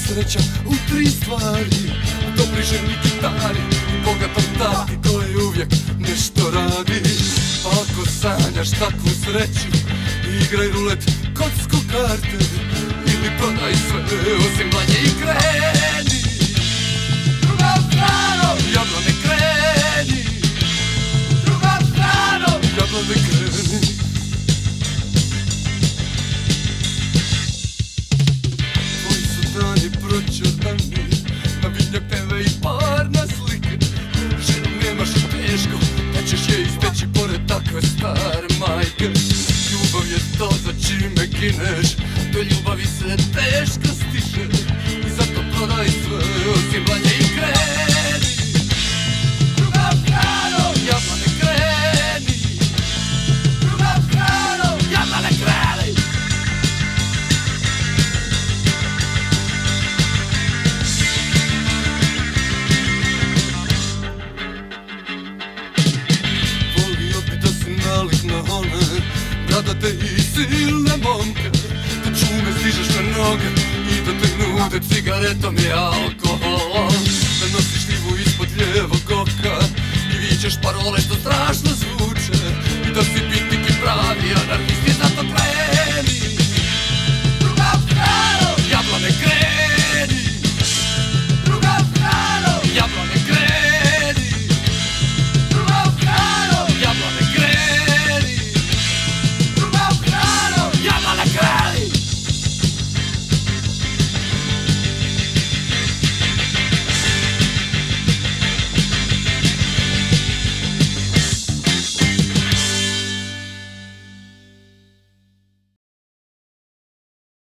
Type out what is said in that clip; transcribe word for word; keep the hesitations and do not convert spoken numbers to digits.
sreća u tri stvari: u dobroj ženi, gitari i bogatom tati koji uvijek nešto radi. Pa ako sanjaš takvu sreću, igraj rulet, kocku, karte ili prodaj sve osim manje i kreni. Druga strano, jablane, kreni. Druga strano, jablane, kreni. Tvoji su dani proćerdani, na vidnjak teve i parna slike. Ženu nemaš i teško, da ćeš je izbeći pored takve stare majke. Ljubav je to za čime gineš, do ljubavi se teško stiže i zato prodaj sve osim manje i kreni. Druga strano, jablane, kreni. Druga strano, jablane, kreni. Volio bi da si nalik na one bradate i silne momke, da čume stižeš na noge i da te nude cigaretom i alkoholom, da nosiš livu ispod lijevog oka i vičeš parole što strašno zvuče i da si bitnik i pravi anarhist i zato kreni.